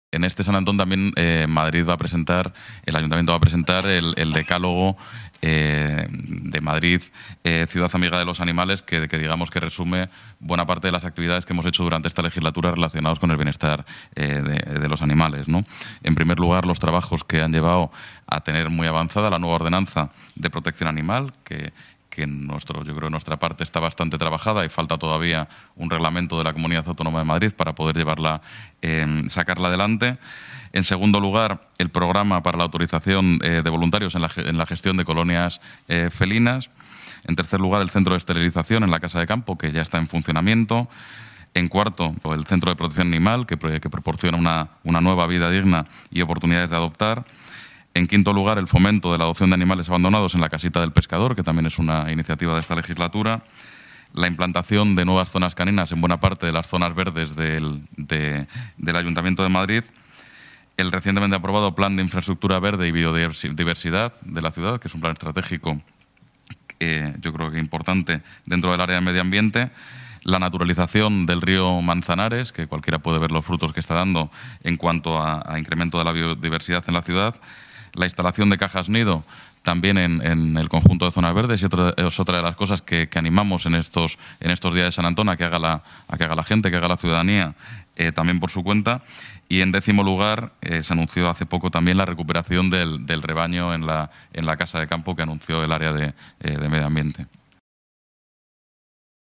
En este San Antón también Madrid va a presentar, el Ayuntamiento va a presentar el decálogo de Madrid, Ciudad Amiga de los Animales, que digamos que resume buena parte de las actividades que hemos hecho durante esta legislatura relacionados con el bienestar de los animales, ¿no? En primer lugar, los trabajos que han llevado a tener muy avanzada la nueva ordenanza de protección animal, que yo creo que nuestra parte está bastante trabajada y falta todavía un reglamento de la Comunidad Autónoma de Madrid para poder sacarla adelante. En segundo lugar, el programa para la autorización de voluntarios en la gestión de colonias felinas. En tercer lugar, el centro de esterilización en la Casa de Campo, que ya está en funcionamiento. En cuarto, el centro de protección animal, que proporciona una nueva vida digna y oportunidades de adoptar. En quinto lugar, el fomento de la adopción de animales abandonados en la casita del pescador, que también es una iniciativa de esta legislatura. La implantación de nuevas zonas caninas en buena parte de las zonas verdes del Ayuntamiento de Madrid. El recientemente aprobado Plan de Infraestructura Verde y Biodiversidad de la ciudad, que es un plan estratégico yo creo que importante dentro del área de medio ambiente. La naturalización del río Manzanares, que cualquiera puede ver los frutos que está dando en cuanto a incremento de la biodiversidad en la ciudad. La instalación de cajas nido también en el conjunto de zonas verdes, y es otra de las cosas que animamos en estos días de San Antón a que haga la gente, que haga la ciudadanía también por su cuenta. Y en décimo lugar, se anunció hace poco también la recuperación del rebaño en la Casa de Campo que anunció el área de medio ambiente.